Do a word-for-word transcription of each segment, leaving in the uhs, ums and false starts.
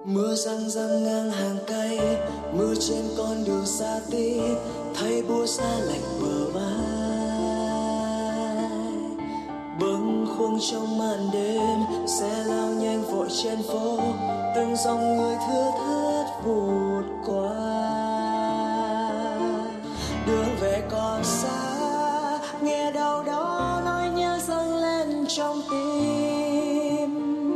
Mưa răng răng ngang hàng cây, mưa trên con đường xa tí, thay búa xa lạnh bờ vai. Bâng khuâng trong màn đêm, xe lao nhanh vội trên phố, từng dòng người thưa thớt vụt qua. Đường về còn xa, nghe đâu đó nỗi nhớ dâng lên trong tim.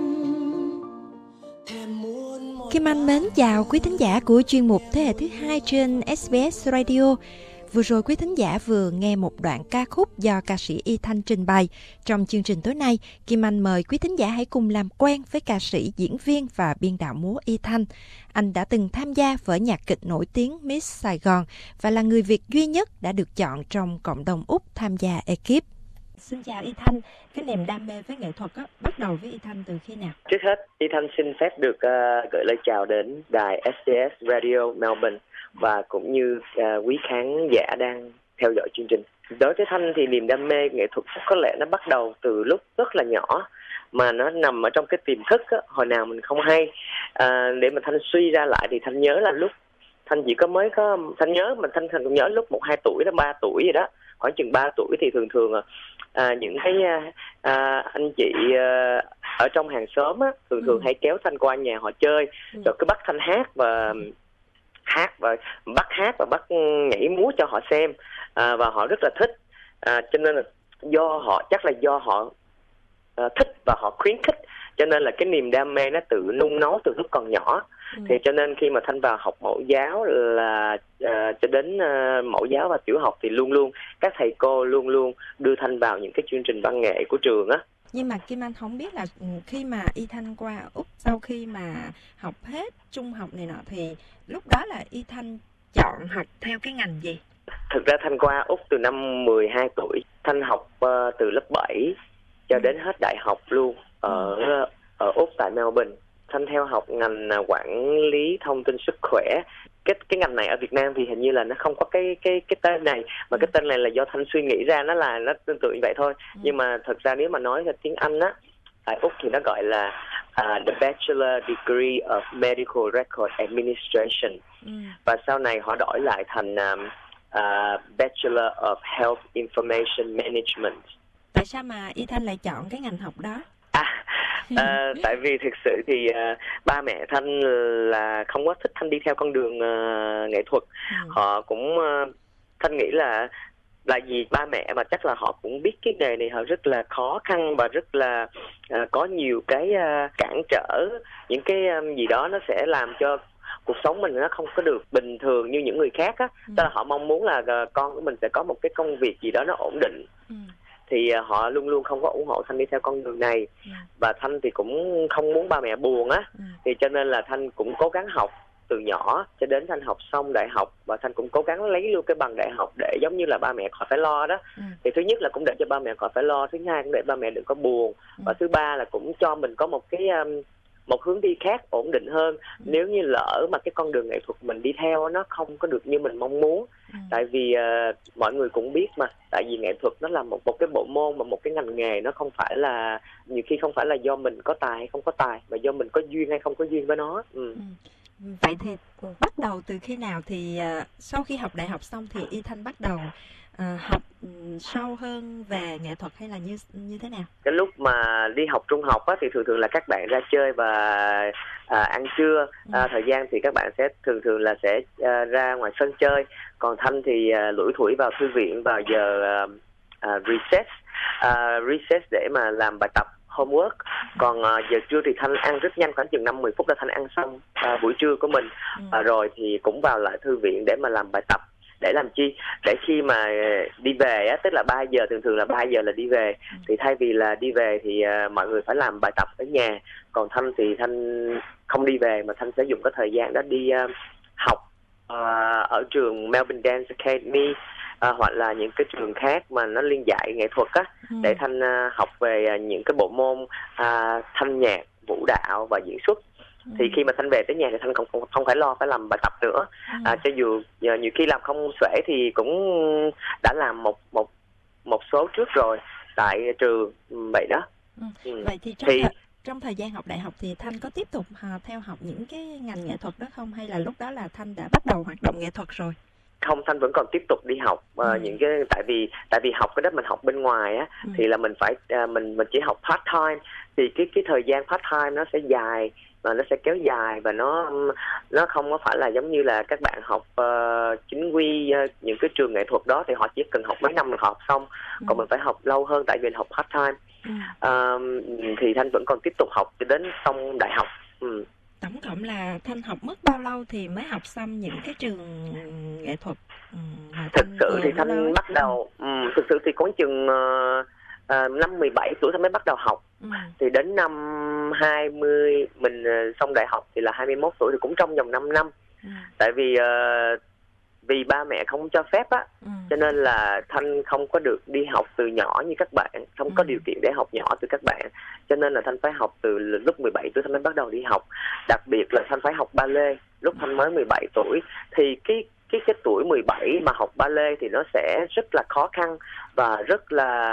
Thèm muốn một Kim Anh mến chào quý thính giả của chuyên mục Thế hệ thứ hai trên ét bê ét Radio. Vừa rồi quý thính giả vừa nghe một đoạn ca khúc do ca sĩ Y Thanh trình bày. Trong chương trình tối nay, Kim Anh mời quý thính giả hãy cùng làm quen với ca sĩ, diễn viên và biên đạo múa Y Thanh. Anh đã từng tham gia vở nhạc kịch nổi tiếng Miss Sài Gòn và là người Việt duy nhất đã được chọn trong cộng đồng Úc tham gia ekip. Xin chào Y Thanh, cái niềm đam mê với nghệ thuật á, bắt đầu với Y Thanh từ khi nào? Trước hết, Y Thanh xin phép được uh, gửi lời chào đến đài ét bê ét Radio Melbourne và cũng như uh, quý khán giả đang theo dõi chương trình. Đối với Thanh thì niềm đam mê nghệ thuật có lẽ nó bắt đầu từ lúc rất là nhỏ, mà nó nằm ở trong cái tiềm thức á, hồi nào mình không hay. À, để mà Thanh suy ra lại thì Thanh nhớ là lúc Thanh chỉ có mới có Thanh nhớ mà Thanh Thanh cũng nhớ lúc một hai tuổi đến ba tuổi gì đó, khoảng chừng ba tuổi thì thường thường à, những cái à, anh chị à, ở trong hàng xóm á, thường thường ừ. hay kéo Thanh qua nhà họ chơi, ừ. rồi cứ bắt Thanh hát và hát và bắt hát và bắt nhảy múa cho họ xem, à, và họ rất là thích, à, cho nên là do họ chắc là do họ à, thích và họ khuyến khích, cho nên là cái niềm đam mê nó tự nung nấu từ lúc còn nhỏ. Ừ. Thì cho nên khi mà Thanh vào học mẫu giáo là à, cho đến à, mẫu giáo và tiểu học thì luôn luôn các thầy cô luôn luôn đưa Thanh vào những cái chương trình văn nghệ của trường á. Nhưng mà Kim Anh không biết là khi mà Y Thanh qua Úc, sau khi mà học hết trung học này nọ thì lúc đó là Y Thanh chọn học theo cái ngành gì? Thực ra Thanh qua Úc từ năm mười hai tuổi. Thanh học uh, từ lớp bảy cho đến hết đại học luôn ở ừ. ở Úc tại Melbourne. Thanh theo học ngành quản lý thông tin sức khỏe. Cái cái ngành này ở Việt Nam thì hình như là nó không có cái cái cái tên này, mà cái tên này là do Thanh suy nghĩ ra, nó là nó tương tự như vậy thôi. Ừ. Nhưng mà thật ra nếu mà nói theo tiếng Anh á, tại Úc thì nó gọi là uh, the Bachelor Degree of Medical Record Administration. Ừ. Và sau này họ đổi lại thành um, uh, Bachelor of Health Information Management. Tại sao mà Y Thanh lại chọn cái ngành học đó? À, à, tại vì thực sự thì uh, ba mẹ Thanh là không có thích Thanh đi theo con đường uh, nghệ thuật. Ừ. Họ cũng uh, Thanh nghĩ là là vì ba mẹ mà chắc là họ cũng biết cái nghề này họ rất là khó khăn và rất là uh, có nhiều cái uh, cản trở, những cái um, gì đó nó sẽ làm cho cuộc sống mình nó không có được bình thường như những người khác á. Ừ. Tức là họ mong muốn là uh, con của mình sẽ có một cái công việc gì đó nó ổn định. Ừ. Thì uh, họ luôn luôn không có ủng hộ Thanh đi theo con đường này. Ừ. Và Thanh thì cũng không muốn ba mẹ buồn á. Ừ. Thì cho nên là Thanh cũng cố gắng học từ nhỏ cho đến Thanh học xong đại học, và Thanh cũng cố gắng lấy luôn cái bằng đại học để giống như là ba mẹ khỏi phải lo đó. Ừ. Thì thứ nhất là cũng để cho ba mẹ khỏi phải lo, thứ hai cũng để ba mẹ đừng có buồn. Ừ. Và thứ ba là cũng cho mình có một cái um, một hướng đi khác ổn định hơn. Ừ. Nếu như lỡ mà cái con đường nghệ thuật mình đi theo nó không có được như mình mong muốn. Ừ. Tại vì uh, mọi người cũng biết mà, tại vì nghệ thuật nó là một một cái bộ môn mà một cái ngành nghề, nó không phải là nhiều khi không phải là do mình có tài hay không có tài, mà do mình có duyên hay không có duyên với nó. Ừ. Ừ. Vậy thì bắt đầu từ khi nào thì uh, sau khi học đại học xong thì Y Thanh bắt đầu uh, học um, sâu hơn về nghệ thuật hay là như như thế nào? Cái lúc mà đi học trung học á, thì thường thường là các bạn ra chơi và à, ăn trưa. Ừ. À, thời gian thì các bạn sẽ thường thường là sẽ à, ra ngoài sân chơi. Còn Thanh thì à, lủi thủi vào thư viện vào giờ à, à, recess, à, recess để mà làm bài tập homework. Còn à, giờ trưa thì Thanh ăn rất nhanh, khoảng chừng năm mười phút là Thanh ăn xong à, buổi trưa của mình. Ừ. À, rồi thì cũng vào lại thư viện để mà làm bài tập. Để làm chi? Để khi mà đi về á, tức là ba giờ, thường thường là ba giờ là đi về. Ừ. Thì thay vì là đi về thì uh, mọi người phải làm bài tập ở nhà. Còn Thanh thì Thanh không đi về, mà Thanh sẽ dùng cái thời gian đó đi uh, học uh, ở trường Melbourne Dance Academy, uh, hoặc là những cái trường khác mà nó liên dạy nghệ thuật á. Ừ. Để Thanh uh, học về uh, những cái bộ môn uh, thanh nhạc, vũ đạo và diễn xuất. Ừ. Thì khi mà Thanh về tới nhà thì Thanh không, không, không phải lo phải làm bài tập nữa. Ừ. À, cho dù giờ nhiều khi làm không xuể thì cũng đã làm một một một số trước rồi tại trường vậy đó. Ừ. Ừ. Vậy thì, thì trong thời gian học đại học thì Thanh có tiếp tục à, theo học những cái ngành nghệ thuật đó không, hay là lúc đó là Thanh đã bắt đầu hoạt động nghệ thuật rồi? Không, Thanh vẫn còn tiếp tục đi học uh, ừ. những cái tại vì tại vì học cái đó mình học bên ngoài á, ừ. thì là mình phải uh, mình mình chỉ học part time, thì cái cái thời gian part time nó sẽ dài và nó sẽ kéo dài, và nó nó không có phải là giống như là các bạn học uh, chính quy uh, những cái trường nghệ thuật đó thì họ chỉ cần học mấy năm là họ học xong, ừ. còn mình phải học lâu hơn tại vì mình học part time. ừ. uh, thì Thanh vẫn còn tiếp tục học cho đến xong đại học. ừ. Tổng cộng là Thanh học mất bao lâu thì mới học xong những cái trường nghệ thuật? Ừ, thực sự thì Thanh bắt đầu ừ, thực sự thì có chừng uh, uh, năm mười bảy tuổi Thanh mới bắt đầu học. ừ. Thì đến năm hai mươi mình uh, xong đại học thì là hai mươi mốt tuổi, thì cũng trong vòng năm năm. ừ. Tại vì uh, vì ba mẹ không cho phép á, ừ. cho nên là Thanh không có được đi học từ nhỏ như các bạn, không ừ. có điều kiện để học nhỏ từ các bạn, cho nên là Thanh phải học từ lúc mười bảy tuổi Thanh mới bắt đầu đi học. Đặc biệt là Thanh phải học ballet lúc Thanh mới mười bảy tuổi, thì cái cái cái tuổi mười bảy mà học ballet thì nó sẽ rất là khó khăn và rất là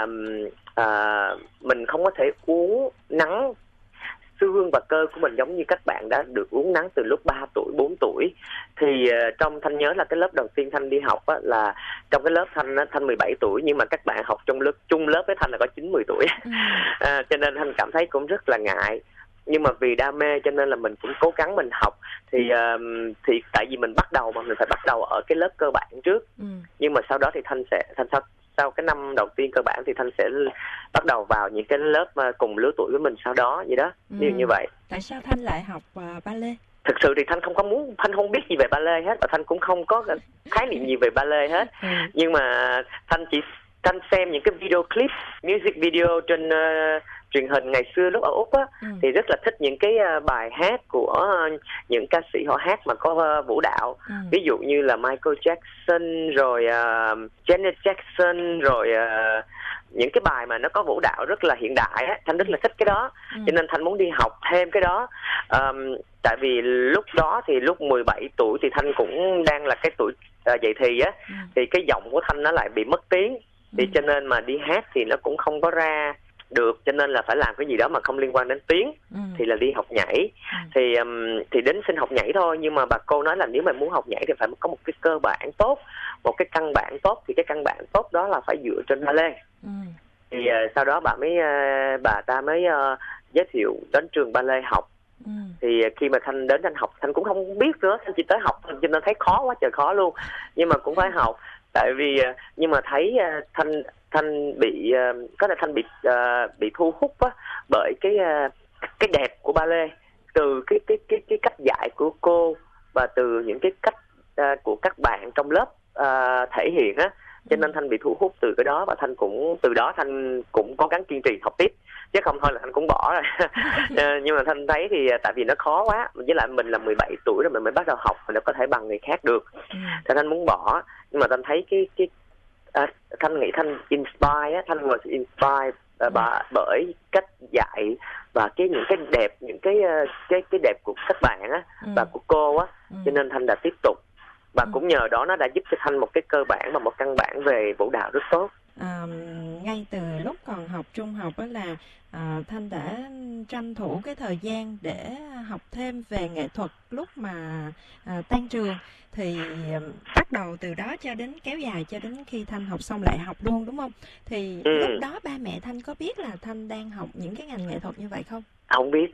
à, mình không có thể uống nắng xương và cơ của mình giống như các bạn đã được uống nắng từ lúc ba tuổi, bốn tuổi. Thì uh, trong Thanh nhớ là cái lớp đầu tiên Thanh đi học á, là trong cái lớp Thanh á, Thanh mười bảy tuổi, nhưng mà các bạn học trong lớp chung lớp với Thanh là có chín mười tuổi. ừ. à, cho nên Thanh cảm thấy cũng rất là ngại. Nhưng mà vì đam mê cho nên là mình cũng cố gắng mình học. Thì uh, thì tại vì mình bắt đầu mà mình phải bắt đầu ở cái lớp cơ bản trước. ừ. Nhưng mà sau đó thì Thanh sẽ Thanh sau sau cái năm đầu tiên cơ bản thì Thanh sẽ bắt đầu vào những cái lớp cùng lứa tuổi với mình sau đó, vậy đó. ừ. Như như vậy. Tại sao Thanh lại học uh, ballet? Thực sự thì Thanh không có muốn, Thanh không biết gì về ballet hết, và Thanh cũng không có khái niệm gì về ballet hết. ừ. Nhưng mà Thanh chỉ Thanh xem những cái video clip, music video trên uh, truyền hình ngày xưa lúc ở Úc á, ừ. thì rất là thích những cái uh, bài hát của uh, những ca sĩ họ hát mà có uh, vũ đạo. ừ. Ví dụ như là Michael Jackson, rồi uh, Janet Jackson, rồi uh, những cái bài mà nó có vũ đạo rất là hiện đại á, Thanh rất là thích cái đó. ừ. Cho nên Thanh muốn đi học thêm cái đó. um, Tại vì lúc đó thì lúc mười bảy tuổi thì Thanh cũng đang là cái tuổi uh, dậy thì á, ừ. thì cái giọng của Thanh nó lại bị mất tiếng. Thì ừ. cho nên mà đi hát thì nó cũng không có ra được, cho nên là phải làm cái gì đó mà không liên quan đến tiếng. ừ. Thì là đi học nhảy. ừ. Thì um, thì đến xin học nhảy thôi, nhưng mà bà cô nói là nếu mà muốn học nhảy thì phải có một cái cơ bản tốt, một cái căn bản tốt. Thì cái căn bản tốt đó là phải dựa trên ballet. ừ. Thì uh, sau đó bà mới uh, bà ta mới uh, giới thiệu đến trường ballet học. ừ. Thì uh, khi mà Thanh đến Thanh học, Thanh cũng không biết nữa, Thanh chỉ tới học cho nên thấy khó quá trời khó luôn, nhưng mà cũng phải học. Tại vì uh, nhưng mà thấy uh, Thanh Thanh bị uh, có thể Thanh bị uh, bị thu hút á bởi cái uh, cái đẹp của ballet, từ cái cái cái cái cách dạy của cô và từ những cái cách uh, của các bạn trong lớp uh, thể hiện á, cho nên Thanh bị thu hút từ cái đó, và Thanh cũng từ đó Thanh cũng cố gắng kiên trì học tiếp, chứ không thôi là Thanh cũng bỏ rồi. uh, nhưng mà Thanh thấy thì tại vì nó khó quá, với lại mình là mười bảy tuổi rồi mình mới bắt đầu học, mình đâu có thể bằng người khác được. Thì Thanh muốn bỏ, nhưng mà Thanh thấy cái cái À, Thanh nghĩ Thanh inspire á, Thanh was inspired uh, bà, bởi cách dạy và cái những cái đẹp, những cái uh, cái cái đẹp của các bạn á, ừ. và của cô á, ừ. cho nên Thanh đã tiếp tục, và ừ. cũng nhờ đó nó đã giúp cho Thanh một cái cơ bản và một căn bản về vũ đạo rất tốt. À, ngay từ lúc còn học trung học đó là à, Thanh đã tranh thủ cái thời gian để học thêm về nghệ thuật lúc mà à, tan trường, thì bắt đầu từ đó cho đến kéo dài cho đến khi Thanh học xong lại học luôn, đúng không? Thì ừ. lúc đó ba mẹ Thanh có biết là Thanh đang học những cái ngành nghệ thuật như vậy không? Không biết.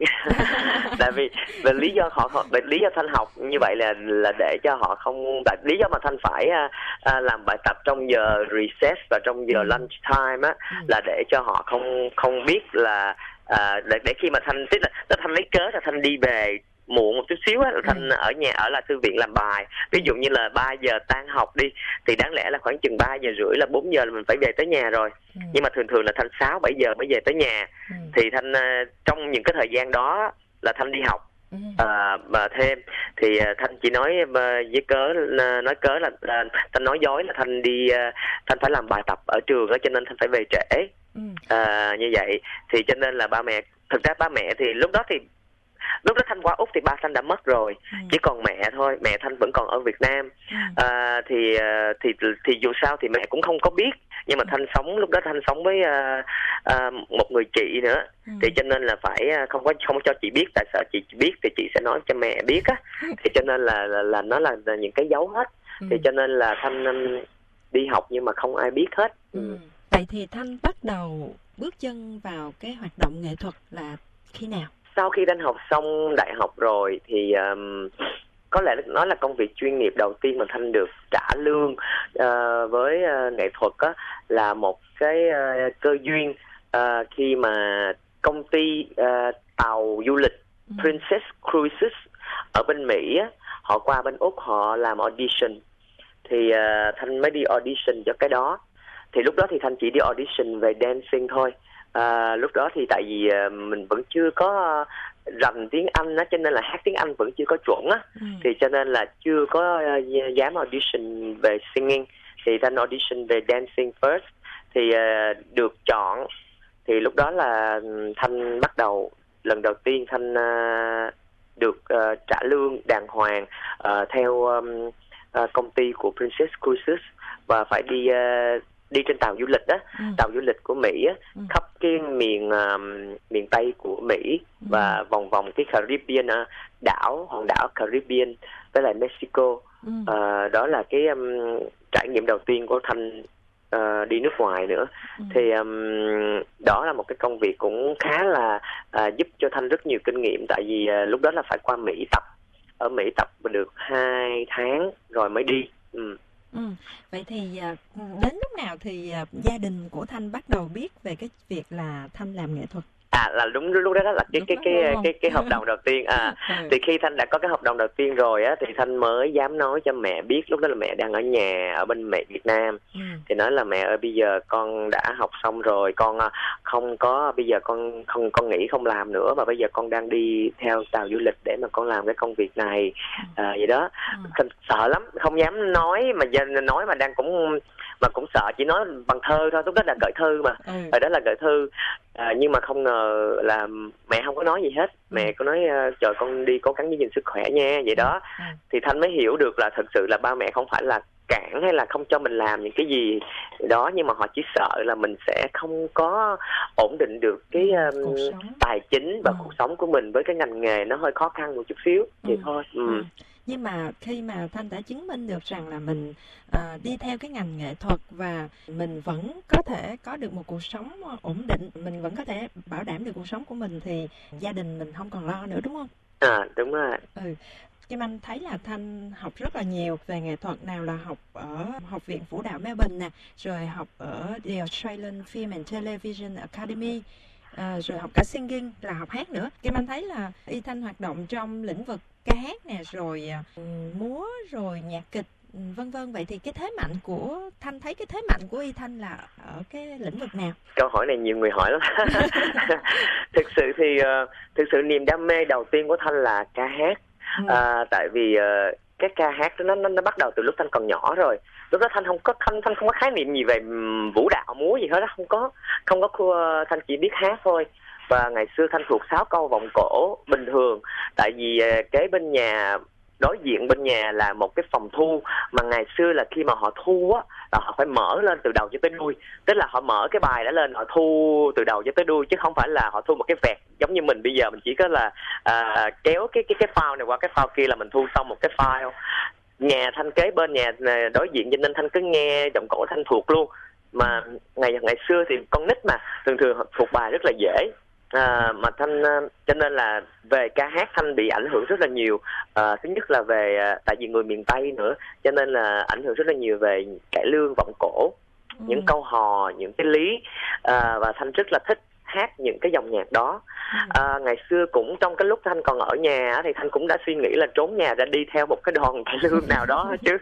Tại vì về lý do họ lý do Thanh học như vậy là là để cho họ không, tại lý do mà Thanh phải uh, làm bài tập trong giờ recess và trong giờ lunch time á, ừ. là để cho họ không không biết là uh, để, để khi mà Thanh tức là Thanh lấy cớ là Thanh đi về muộn một chút xíu á, Thanh ừ. ở nhà ở lại thư viện làm bài. Ví dụ như là ba giờ tan học đi, thì đáng lẽ là khoảng chừng ba giờ rưỡi là bốn giờ là mình phải về tới nhà rồi. ừ. Nhưng mà thường thường là Thanh sáu bảy giờ mới về tới nhà. ừ. Thì Thanh uh, trong những cái thời gian đó là Thanh đi học. ừ. uh, mà thêm thì uh, Thanh chỉ nói uh, với cớ uh, nói cớ là uh, Thanh nói dối là Thanh đi uh, Thanh phải làm bài tập ở trường đó, cho nên Thanh phải về trễ. ừ. uh, như vậy thì cho nên là ba mẹ, thực ra ba mẹ thì lúc đó thì lúc đó Thanh qua Úc thì ba Thanh đã mất rồi, ừ. chỉ còn mẹ thôi, mẹ Thanh vẫn còn ở Việt Nam. ừ. à, thì thì thì dù sao thì mẹ cũng không có biết, nhưng mà Thanh sống lúc đó Thanh sống với uh, uh, một người chị nữa, ừ. thì cho nên là phải không có không cho chị biết, tại sợ chị biết thì chị sẽ nói cho mẹ biết á, thì cho nên là là, là nó là, là những cái dấu hết, ừ. thì cho nên là Thanh um, đi học nhưng mà không ai biết hết. ừ. Ừ. Vậy thì Thanh bắt đầu bước chân vào cái hoạt động nghệ thuật là khi nào? Sau khi Thanh học xong đại học rồi thì um, có lẽ nó là công việc chuyên nghiệp đầu tiên mà Thanh được trả lương uh, với uh, nghệ thuật á, là một cái uh, cơ duyên uh, khi mà công ty uh, tàu du lịch ừ. Princess Cruises ở bên Mỹ á, họ qua bên Úc họ làm audition, thì uh, Thanh mới đi audition cho cái đó. Thì lúc đó thì Thanh chỉ đi audition về dancing thôi. À, lúc đó thì tại vì uh, mình vẫn chưa có uh, rành tiếng Anh á, cho nên là hát tiếng Anh vẫn chưa có chuẩn á, ừ. thì cho nên là chưa có uh, dám audition về singing. Thì Thanh audition về dancing first, thì uh, được chọn. Thì lúc đó là Thanh bắt đầu lần đầu tiên Thanh uh, được uh, trả lương đàng hoàng uh, theo um, uh, công ty của Princess Cruises, và phải đi uh, đi trên tàu du lịch á, ừ. tàu du lịch của Mỹ á, ừ. khắp cái miền uh, miền Tây của Mỹ, ừ. và vòng vòng cái Caribbean, uh, đảo hòn đảo Caribbean với lại Mexico. ừ. uh, đó là cái um, trải nghiệm đầu tiên của Thanh uh, đi nước ngoài nữa. ừ. Thì um, đó là một cái công việc cũng khá là uh, giúp cho Thanh rất nhiều kinh nghiệm, tại vì uh, lúc đó là phải qua Mỹ tập, ở Mỹ tập được hai tháng rồi mới đi. ừ. Ừ. Vậy thì đến lúc nào thì gia đình của Thanh bắt đầu biết về cái việc là Thanh làm nghệ thuật? À, là đúng lúc đó, đó là cái cái cái cái, cái cái hợp đồng đầu tiên. À, ừ. Thì khi Thanh đã có cái hợp đồng đầu tiên rồi á, thì Thanh mới dám nói cho mẹ biết. Lúc đó là mẹ đang ở nhà ở bên mẹ Việt Nam. ừ. Thì nói là mẹ ơi, bây giờ con đã học xong rồi, con không có, bây giờ con không con nghĩ không làm nữa, và bây giờ con đang đi theo tàu du lịch để mà con làm cái công việc này. à, vậy đó. ừ. Thanh sợ lắm, không dám nói, mà nói mà đang cũng mà cũng sợ, chỉ nói bằng thơ thôi. Lúc đó là gửi thư mà, ừ. rồi đó là gửi thư. À, nhưng mà không ngờ là mẹ không có nói gì hết. ừ. Mẹ có nói trời con đi cố gắng giữ gìn sức khỏe nha, vậy đó. ừ. Thì Thanh mới hiểu được là thật sự là ba mẹ không phải là cản hay là không cho mình làm những cái gì đó, nhưng mà họ chỉ sợ là mình sẽ không có ổn định được cái um, tài chính và ừ. cuộc sống của mình với cái ngành nghề nó hơi khó khăn một chút xíu, vậy ừ. thôi. ừ. Ừ. Nhưng mà khi mà Thanh đã chứng minh được rằng là mình uh, đi theo cái ngành nghệ thuật và mình vẫn có thể có được một cuộc sống ổn định, mình vẫn có thể bảo đảm được cuộc sống của mình, thì gia đình mình không còn lo nữa, đúng không? À, đúng rồi. Ừ. Kim Anh thấy là Thanh học rất là nhiều về nghệ thuật, nào là học ở Học viện Vũ đạo Melbourne nè, rồi học ở The Australian Film and Television Academy, à, rồi học cả singing là học hát nữa. Kim Anh thấy là Y Thanh hoạt động trong lĩnh vực ca hát nè, rồi uh, múa, rồi nhạc kịch, vân vân. Vậy thì cái thế mạnh của Thanh, thấy cái thế mạnh của Y Thanh là ở cái lĩnh vực nào? Câu hỏi này nhiều người hỏi lắm. Thực sự thì uh, thực sự niềm đam mê đầu tiên của Thanh là ca hát. ừ. uh, tại vì uh, cái ca hát nó, nó nó bắt đầu từ lúc Thanh còn nhỏ rồi. Lúc đó Thanh không có Thanh Thanh không có khái niệm gì về vũ đạo múa gì hết đó, không có không có uh, Thanh chỉ biết hát thôi. Và ngày xưa Thanh thuộc sáu câu vọng cổ bình thường, tại vì uh, kế bên nhà, đối diện bên nhà là một cái phòng thu, mà ngày xưa là khi mà họ thu á là họ phải mở lên từ đầu cho tới đuôi, tức là họ mở cái bài đã lên, họ thu từ đầu cho tới đuôi, chứ không phải là họ thu một cái vẹt giống như mình bây giờ. Mình chỉ có là à, kéo cái cái cái file này qua cái file kia là mình thu xong một cái file. Nhà Thanh kế bên nhà đối diện, cho nên Thanh cứ nghe giọng cổ Thanh thuộc luôn. Mà ngày ngày xưa thì con nít mà thường thường thuộc bài rất là dễ. À, mà Thanh cho nên là về ca hát Thanh bị ảnh hưởng rất là nhiều. À, thứ nhất là về tại vì người miền Tây nữa, cho nên là ảnh hưởng rất là nhiều về cải lương, vọng cổ, ừ. những câu hò, những cái lý. À, và Thanh rất là thích hát những cái dòng nhạc đó. À, ngày xưa cũng trong cái lúc Thanh còn ở nhà thì Thanh cũng đã suy nghĩ là trốn nhà ra đi theo một cái đoàn cải lương nào đó chứ.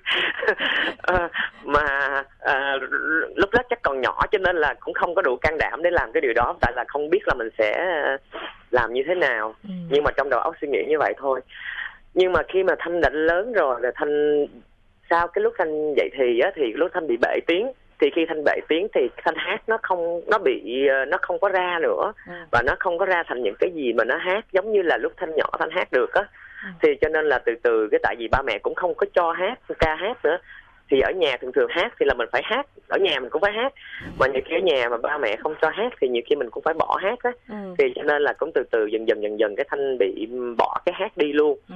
à, mà à, lúc đó chắc còn nhỏ cho nên là cũng không có đủ can đảm để làm cái điều đó, tại là không biết là mình sẽ làm như thế nào. ừ. Nhưng mà trong đầu óc suy nghĩ như vậy thôi. Nhưng mà khi mà Thanh đã lớn rồi là Thanh, sau cái lúc Thanh dậy thì á, thì lúc Thanh bị bể tiếng, Thì khi Thanh bể tiếng thì Thanh hát nó không nó bị nó không có ra nữa, ừ. và nó không có ra thành những cái gì mà nó hát giống như là lúc Thanh nhỏ Thanh hát được á. ừ. Thì cho nên là từ từ cái tại vì ba mẹ cũng không có cho hát ca hát nữa, thì ở nhà thường thường hát thì là mình phải hát, ở nhà mình cũng phải hát, mà nhiều khi ở nhà mà ba mẹ không cho hát thì nhiều khi mình cũng phải bỏ hát á. ừ. Thì cho nên là cũng từ từ dần dần dần dần cái Thanh bị bỏ cái hát đi luôn. ừ.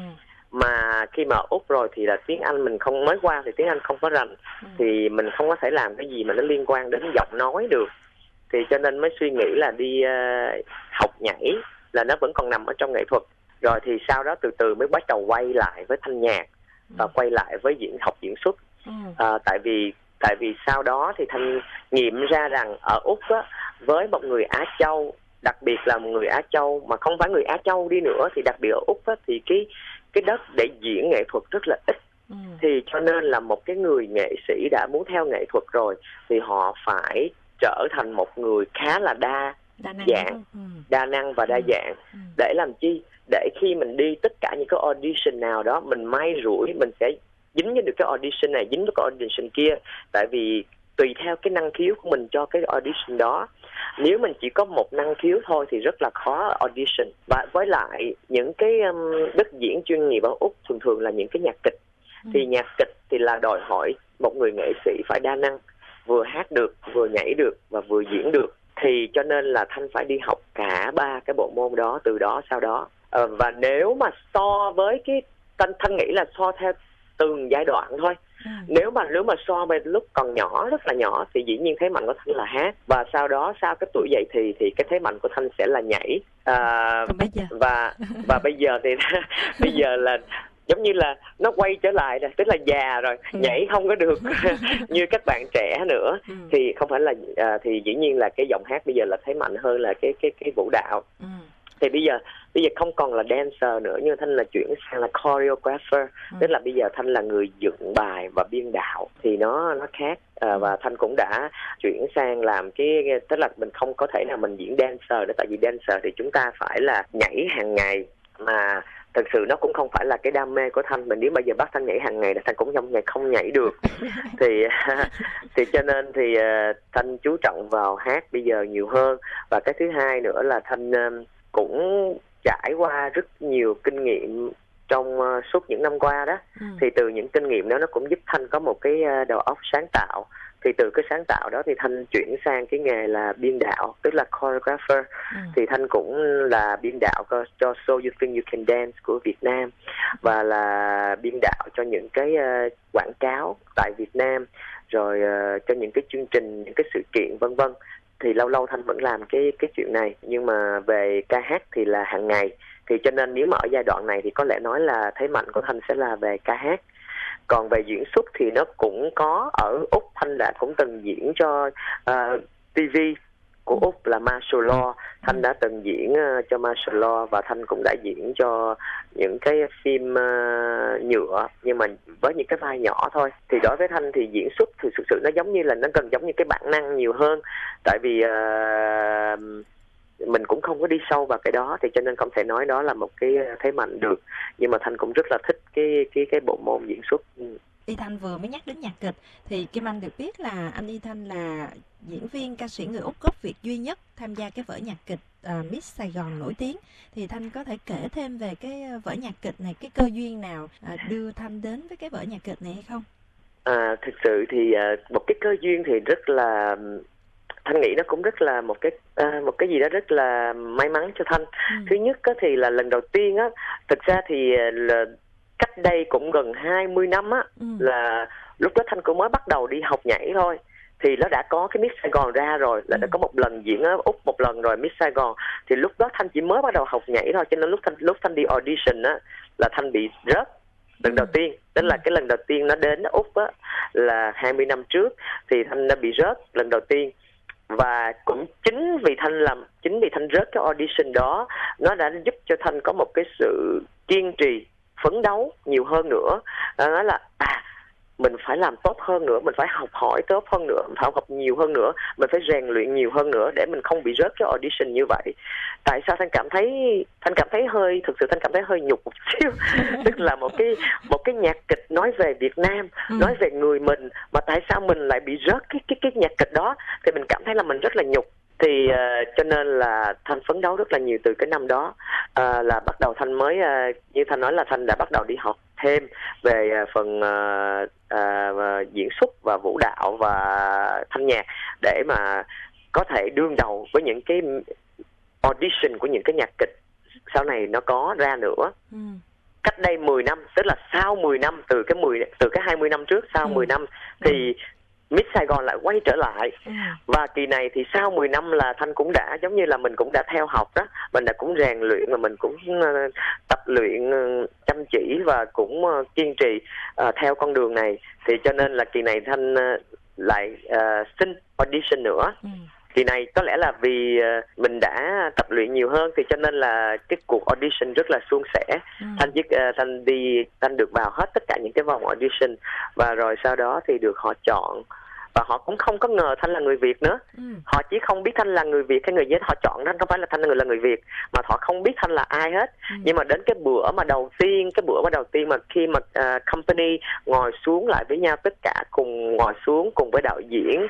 Mà khi mà ở Úc rồi thì là tiếng Anh mình không, mới qua thì tiếng Anh không có rành, ừ. thì mình không có thể làm cái gì mà nó liên quan đến giọng nói được, thì cho nên mới suy nghĩ là đi uh, học nhảy, là nó vẫn còn nằm ở trong nghệ thuật. Rồi thì sau đó từ từ mới bắt đầu quay lại với thanh nhạc và ừ. quay lại với diễn học diễn xuất. ừ. uh, tại vì tại vì sau đó thì Thanh nghiệm ra rằng ở Úc á, với một người Á Châu, đặc biệt là một người Á Châu mà không phải người Á Châu đi nữa, thì đặc biệt ở Úc á, thì cái cái đất để diễn nghệ thuật rất là ít. ừ. Thì cho nên là một cái người nghệ sĩ đã muốn theo nghệ thuật rồi thì họ phải trở thành một người khá là đa, đa năng dạng, ừ. đa năng và đa ừ. dạng. ừ. Để làm chi? Để khi mình đi tất cả những cái audition nào đó, mình may rủi mình sẽ dính với được cái audition này, dính với cái audition kia. Tại vì tùy theo cái năng khiếu của mình cho cái audition đó. Nếu mình chỉ có một năng khiếu thôi thì rất là khó audition. Và với lại những cái um, đất diễn chuyên nghiệp ở Úc thường thường là những cái nhạc kịch. ừ. Thì nhạc kịch thì là đòi hỏi một người nghệ sĩ phải đa năng, vừa hát được, vừa nhảy được và vừa diễn được. Thì cho nên là Thanh phải đi học cả ba cái bộ môn đó từ đó sau đó. ờ, Và nếu mà so với cái Thanh, Thanh nghĩ là so theo từng giai đoạn thôi. Ừ. Nếu mà nếu mà so với lúc còn nhỏ, rất là nhỏ, thì dĩ nhiên thế mạnh của Thanh là hát. Và sau đó sau cái tuổi dậy thì thì cái thế mạnh của Thanh sẽ là nhảy. à, và và bây giờ thì bây giờ là giống như là nó quay trở lại rồi, tức là già rồi, ừ. nhảy không có được như các bạn trẻ nữa. ừ. Thì không phải là à, thì dĩ nhiên là cái giọng hát bây giờ là thế mạnh hơn là cái cái cái vũ đạo. ừ. Thì bây giờ bây giờ không còn là dancer nữa, nhưng Thanh là chuyển sang là choreographer. ừ. Tức là bây giờ Thanh là người dựng bài và biên đạo, thì nó nó khác. à, và Thanh cũng đã chuyển sang làm cái, tức là mình không có thể nào mình diễn dancer nữa, tại vì dancer thì chúng ta phải là nhảy hàng ngày, mà thực sự nó cũng không phải là cái đam mê của Thanh. Mình nếu bây giờ bắt Thanh nhảy hàng ngày là Thanh cũng không nhảy không nhảy được. thì thì cho nên thì uh, Thanh chú trọng vào hát bây giờ nhiều hơn. Và cái thứ hai nữa là Thanh uh, cũng trải qua rất nhiều kinh nghiệm trong uh, suốt những năm qua đó. ừ. Thì từ những kinh nghiệm đó nó cũng giúp Thanh có một cái uh, đầu óc sáng tạo. Thì từ cái sáng tạo đó thì Thanh chuyển sang cái nghề là biên đạo, tức là choreographer. ừ. Thì Thanh cũng là biên đạo cho So You Think You Can Dance của Việt Nam, và là biên đạo cho những cái uh, quảng cáo tại Việt Nam, rồi uh, cho những cái chương trình, những cái sự kiện vân vân. Thì lâu lâu Thanh vẫn làm cái cái chuyện này, nhưng mà về ca hát thì là hàng ngày. Thì cho nên nếu mà ở giai đoạn này thì có lẽ nói là thế mạnh của Thanh sẽ là về ca hát. Còn về diễn xuất thì nó cũng có ở Úc. Thanh đã cũng từng diễn cho uh, ti vi của Úc là Martial Law. Thanh đã từng diễn uh, cho Martial Law, và Thanh cũng đã diễn cho những cái phim uh, nhựa, nhưng mà với những cái vai nhỏ thôi. Thì đối với Thanh thì diễn xuất thì thực sự nó giống như là nó gần giống như cái bản năng nhiều hơn. Tại vì uh, mình cũng không có đi sâu vào cái đó, thì cho nên không thể nói đó là một cái thế mạnh được. Nhưng mà Thanh cũng rất là thích cái cái cái bộ môn diễn xuất. ừ. Y Thanh vừa mới nhắc đến nhạc kịch, thì Kim Anh được biết là anh Y Thanh là diễn viên ca sĩ người Úc gốc Việt duy nhất tham gia cái vở nhạc kịch uh, Miss Sài Gòn nổi tiếng. Thì Thanh có thể kể thêm về cái vở nhạc kịch này, cái cơ duyên nào uh, đưa Thanh đến với cái vở nhạc kịch này hay không? À, thực sự thì uh, một cái cơ duyên thì rất là, Thanh nghĩ nó cũng rất là một cái uh, một cái gì đó rất là may mắn cho Thanh. ừ. Thứ nhất á, thì là lần đầu tiên á, thực ra thì là cách đây cũng gần hai mươi năm á, ừ. là lúc đó Thanh cũng mới bắt đầu đi học nhảy thôi. Thì nó đã có cái Miss Sài Gòn ra rồi, là ừ. đã có một lần diễn ở Úc một lần rồi, Miss Sài Gòn. Thì lúc đó Thanh chỉ mới bắt đầu học nhảy thôi, cho nên lúc Thanh lúc Thanh đi audition á là Thanh bị rớt lần đầu tiên. Tức là cái lần đầu tiên nó đến Úc á là hai mươi năm trước, thì Thanh đã bị rớt lần đầu tiên. Và cũng chính vì Thanh làm chính vì Thanh rớt cái audition đó, nó đã giúp cho Thanh có một cái sự kiên trì, phấn đấu nhiều hơn nữa. Đó là à, mình phải làm tốt hơn nữa, mình phải học hỏi tốt hơn nữa, mình phải học nhiều hơn nữa, mình phải rèn luyện nhiều hơn nữa để mình không bị rớt cái audition như vậy. Tại sao Thanh cảm thấy Thanh cảm thấy hơi thực sự Thanh cảm thấy hơi nhục một xíu. Tức là một cái một cái nhạc kịch nói về Việt Nam, ừ. nói về người mình, mà tại sao mình lại bị rớt cái cái cái nhạc kịch đó, thì mình cảm thấy là mình rất là nhục. Thì uh, cho nên là Thanh phấn đấu rất là nhiều từ cái năm đó, uh, là bắt đầu Thanh mới uh, như Thanh nói là Thanh đã bắt đầu đi học thêm về uh, phần uh, uh, diễn xuất và vũ đạo và thanh nhạc để mà có thể đương đầu với những cái audition của những cái nhạc kịch sau này nó có ra nữa. Ừ. Cách đây mười năm, tức là sau mười năm, từ cái mười từ cái hai mươi năm trước, sau ừ. mười năm thì ừ. Miss Sài Gòn lại quay trở lại. Ừ. Và kỳ này thì sau mười năm là Thanh cũng đã giống như là mình cũng đã theo học đó, mình đã cũng rèn luyện và mình cũng uh, tập luyện uh, chăm chỉ và cũng uh, kiên trì uh, theo con đường này. Thì cho nên là kỳ này Thanh uh, lại uh, xin audition nữa. Ừ. Kỳ này có lẽ là vì uh, mình đã tập luyện nhiều hơn, thì cho nên là cái cuộc audition rất là suôn sẻ. Ừ. Thanh chỉ uh, Thanh đi Thanh được vào hết tất cả những cái vòng audition, và rồi sau đó thì được họ chọn. Và họ cũng không có ngờ Thanh là người Việt nữa. Ừ. Họ chỉ không biết Thanh là người Việt, cái người Việt họ chọn Thanh không phải là Thanh là người là người Việt, mà họ không biết Thanh là ai hết. Ừ. Nhưng mà đến cái bữa mà đầu tiên, cái bữa mà đầu tiên mà khi mà uh, company ngồi xuống lại với nhau, tất cả cùng ngồi xuống cùng với đạo diễn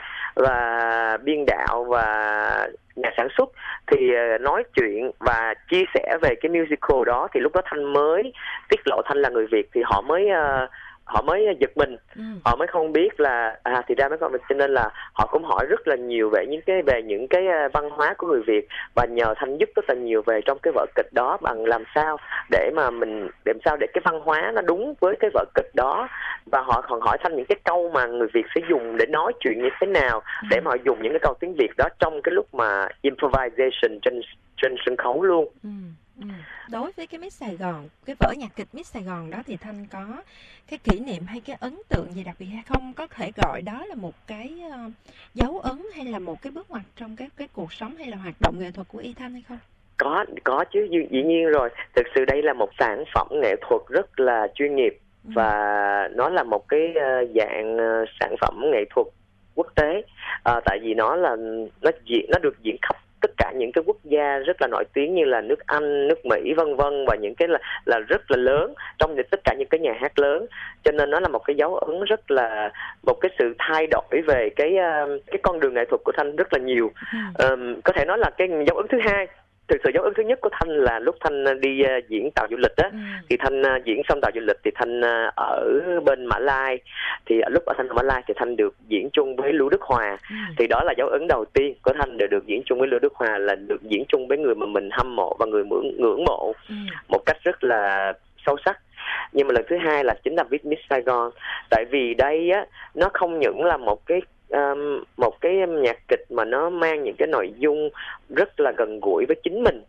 và biên đạo và nhà sản xuất thì uh, nói chuyện và chia sẻ về cái musical đó, thì lúc đó Thanh mới tiết lộ Thanh là người Việt, thì họ mới uh, họ mới giật mình. Ừ. Họ mới không biết là à thì ra mới không, cho nên là họ cũng hỏi rất là nhiều về những cái về những cái văn hóa của người Việt, và nhờ Thanh giúp rất là nhiều về trong cái vở kịch đó, bằng làm sao để mà mình để làm sao để cái văn hóa nó đúng với cái vở kịch đó. Và họ còn hỏi Thanh những cái câu mà người Việt sẽ dùng để nói chuyện như thế nào, ừ. để mà họ dùng những cái câu tiếng Việt đó trong cái lúc mà improvisation trên trên sân khấu luôn. Ừ. Ừ. Đối với cái Miss Sài Gòn, cái vở nhạc kịch Miss Sài Gòn đó, thì Thanh có cái kỷ niệm hay cái ấn tượng gì đặc biệt hay không? Có thể gọi đó là một cái uh, dấu ấn hay là một cái bước ngoặt trong cái cái cuộc sống hay là hoạt động nghệ thuật của Y Thanh hay không? Có, có chứ, dĩ nhiên rồi. Thực sự đây là một sản phẩm nghệ thuật rất là chuyên nghiệp, ừ. và nó là một cái uh, dạng uh, sản phẩm nghệ thuật quốc tế. Uh, tại vì nó là nó diễn nó được diễn khắp tất cả những cái quốc gia rất là nổi tiếng như là nước Anh, nước Mỹ vân vân, và những cái là là rất là lớn trong tất cả những cái nhà hát lớn. Cho nên nó là một cái dấu ấn, rất là một cái sự thay đổi về cái cái con đường nghệ thuật của Thanh rất là nhiều. Um, có thể nói là cái dấu ấn thứ hai. Thực sự dấu ấn thứ nhất của Thanh là lúc Thanh đi uh, diễn Tàu Du Lịch á, ừ. thì Thanh uh, diễn xong Tàu Du Lịch thì Thanh uh, ở bên Mã Lai, thì uh, lúc ở Thanh ở Mã Lai thì Thanh được diễn chung với Lưu Đức Hòa, ừ. thì đó là dấu ấn đầu tiên của Thanh, để được diễn chung với Lưu Đức Hòa, là được diễn chung với người mà mình hâm mộ và người ngưỡng mộ, ừ. một cách rất là sâu sắc. Nhưng mà lần thứ hai là chính là viết Miss Sài Gòn, tại vì đây á nó không những là một cái Um, một cái nhạc kịch mà nó mang những cái nội dung rất là gần gũi với chính mình.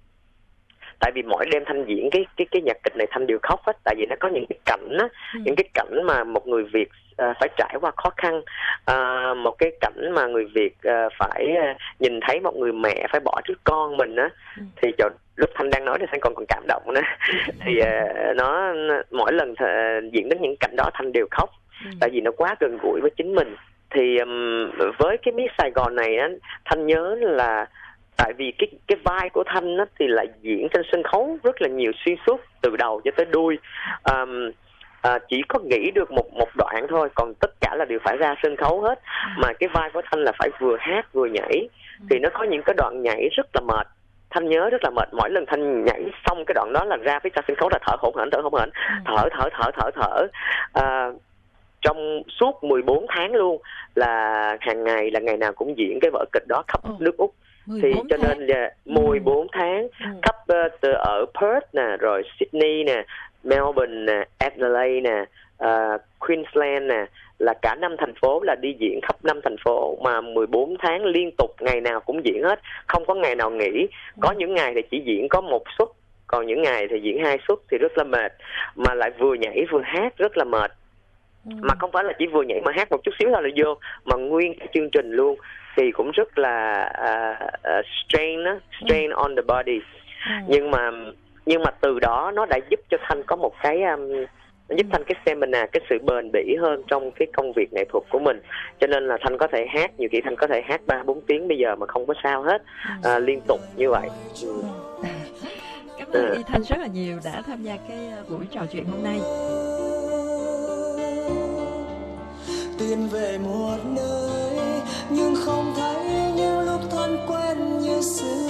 Tại vì mỗi đêm Thanh diễn cái cái cái nhạc kịch này Thanh đều khóc hết, tại vì nó có những cái cảnh á, ừ. những cái cảnh mà một người Việt uh, phải trải qua khó khăn, uh, một cái cảnh mà người Việt uh, phải uh, nhìn thấy một người mẹ phải bỏ trước con mình á, ừ. thì cho lúc Thanh đang nói thì Thanh còn còn cảm động nữa. Thì uh, nó mỗi lần th- diễn đến những cảnh đó Thanh đều khóc, ừ. tại vì nó quá gần gũi với chính mình. Thì um, với cái Miss Sài Gòn này á, Thanh nhớ là tại vì cái cái vai của Thanh á, thì lại diễn trên sân khấu rất là nhiều xuyên suốt từ đầu cho tới đuôi. Um, à, chỉ có nghĩ được một một đoạn thôi, còn tất cả là đều phải ra sân khấu hết. Mà cái vai của Thanh là phải vừa hát vừa nhảy, thì nó có những cái đoạn nhảy rất là mệt. Thanh nhớ rất là mệt, mỗi lần Thanh nhảy xong cái đoạn đó là ra phía sau sân khấu là thở hổn hển, thở hổn hển, thở thở thở thở thở. À, trong suốt mười bốn tháng luôn, là hàng ngày là ngày nào cũng diễn cái vở kịch đó khắp ừ. nước Úc. Thì cho tháng. Nên là mười bốn ừ. tháng ừ. khắp uh, từ ở Perth nè, rồi Sydney nè, Melbourne nè, Adelaide nè, uh, Queensland nè, là cả năm thành phố, là đi diễn khắp năm thành phố mà mười bốn tháng liên tục, ngày nào cũng diễn hết, không có ngày nào nghỉ. Có những ngày thì chỉ diễn có một suất, còn những ngày thì diễn hai suất, thì rất là mệt, mà lại vừa nhảy vừa hát rất là mệt. Ừ. Mà không phải là chỉ vừa nhảy mà hát một chút xíu thôi là vô, mà nguyên cái chương trình luôn thì cũng rất là uh, uh, strain á, strain ừ. on the body. Ừ. Nhưng mà nhưng mà từ đó nó đã giúp cho Thanh có một cái um, nó giúp Thanh cái stamina, cái sự bền bỉ hơn trong cái công việc nghệ thuật của mình. Cho nên là Thanh có thể hát, nhiều khi Thanh có thể hát ba bốn tiếng bây giờ mà không có sao hết, à, liên tục như vậy. Ừ. Cảm ơn Y Thanh rất là nhiều đã tham gia cái buổi trò chuyện hôm nay. Tìm về một nơi nhưng không thấy những lúc thân quen như xưa.